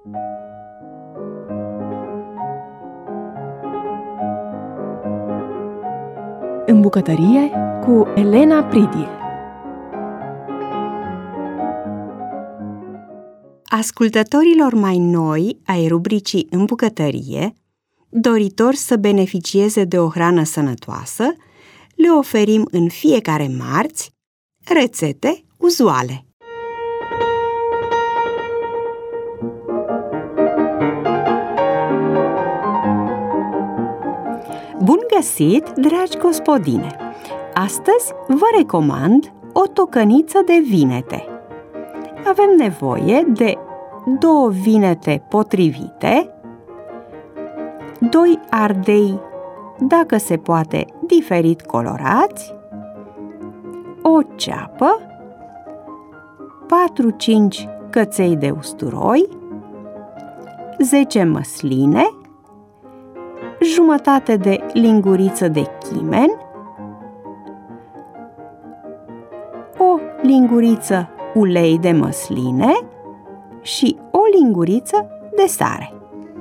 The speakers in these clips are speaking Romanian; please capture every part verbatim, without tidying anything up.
În bucătărie cu Elena Pridie. Ascultătorilor mai noi ai rubricii În bucătărie, doritori să beneficieze de o hrană sănătoasă, le oferim în fiecare marți rețete uzuale. Bun găsit, dragi gospodine! Astăzi vă recomand o tocăniță de vinete. Avem nevoie de două vinete potrivite, doi ardei, dacă se poate, diferit colorați, o ceapă, patru-cinci căței de usturoi, zece măsline, jumătate de linguriță de chimen, o linguriță ulei de măsline și o linguriță de sare.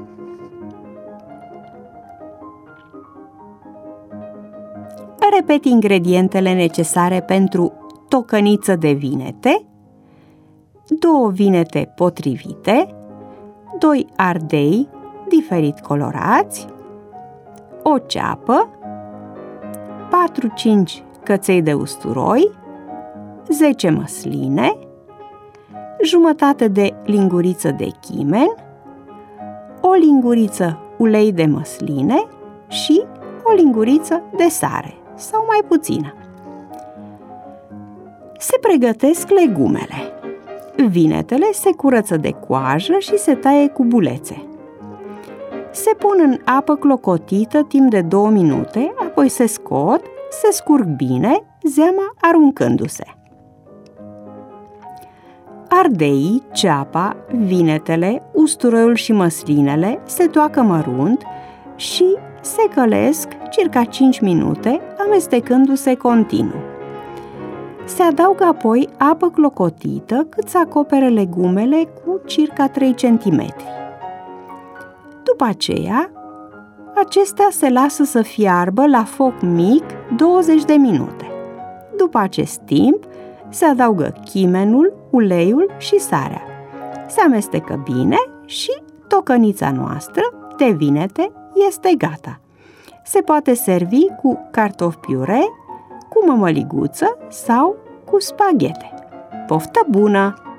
Repet ingredientele necesare pentru tocăniță de vinete: două vinete potrivite, doi ardei diferit colorați, o ceapă, patru-cinci căței de usturoi, zece măsline, jumătate de linguriță de chimen, o linguriță ulei de măsline și o linguriță de sare sau mai puțină. Se pregătesc legumele. Vinetele se curăță de coajă și se taie cu bulețe. Se pun în apă clocotită timp de două minute, apoi se scot, se scurg bine, zeama aruncându-se. Ardeii, ceapa, vinetele, usturoiul și măslinele se toacă mărunt și se călesc circa cinci minute, amestecându-se continuu. Se adaugă apoi apă clocotită cât să acopere legumele cu circa trei centimetri. După aceea, acestea se lasă să fiarbă la foc mic douăzeci de minute. După acest timp, se adaugă chimenul, uleiul și sarea. Se amestecă bine și tocănița noastră de vinete este gata. Se poate servi cu cartofi piure, cu mămăliguță sau cu spaghete. Poftă bună!